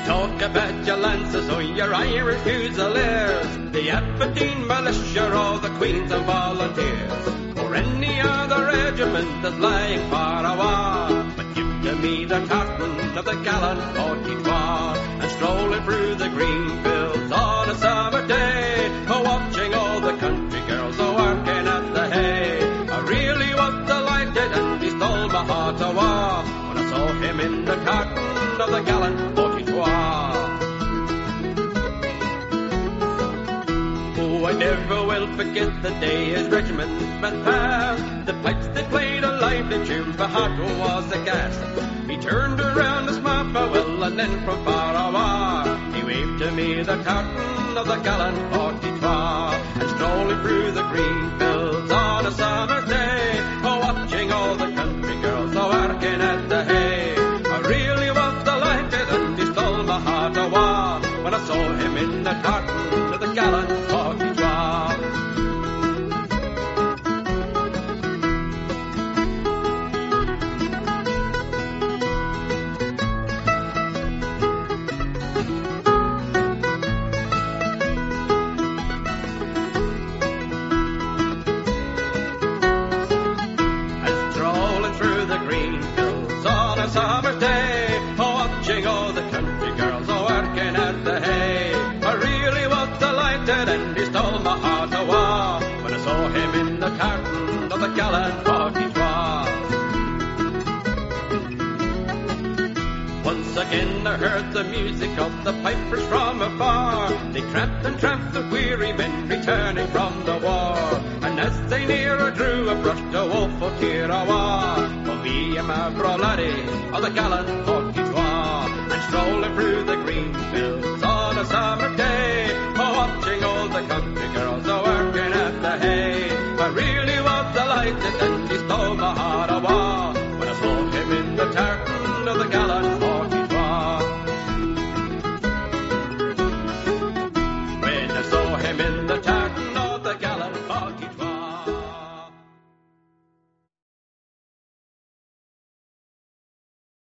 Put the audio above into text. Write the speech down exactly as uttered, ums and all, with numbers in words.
talk about your Lancers or your Irish Fusiliers, the Aberdeen Militia or the Queens and Volunteers, or any other regiment that's lying far away. But give to me the tartan of the gallant forty-four, and strolling through the green fields on a summer day, oh, watching all the country girls oh, working at the hay. I really was delighted and he stole my heart away when I saw him in the tartan of the gallant forty-four. Oh, I never will forget the day his regiment went past. The pipes they played a lively tune, for heart was aghast. He turned around to smile farewell, and then from far away he waved to me the tartan of the gallant forty-four, and strolling through the green fields on a summer's day, oh, watching all the country girls oh, working at the hay. I really was delighted and he stole my heart away when I saw him in the tartan of the gallant forty-four. Summer day, oh, watching all the country girls oh, working at the hay. I really was delighted and he stole my heart away when I saw him in the tartan of the gallant forty-four. Once again I heard the music of the pipers from afar. They tramped and tramped the weary men returning from the war, and as they nearer drew I brushed a woeful tear away for me and my bro laddie of the gallant forty-four, and strolling through the green fields on a summer day, oh, watching all the country girls oh, working at the hay. I really was delighted and he stole my heart away when I saw him in the tartan of the gallant forty-four. When I saw him in the tartan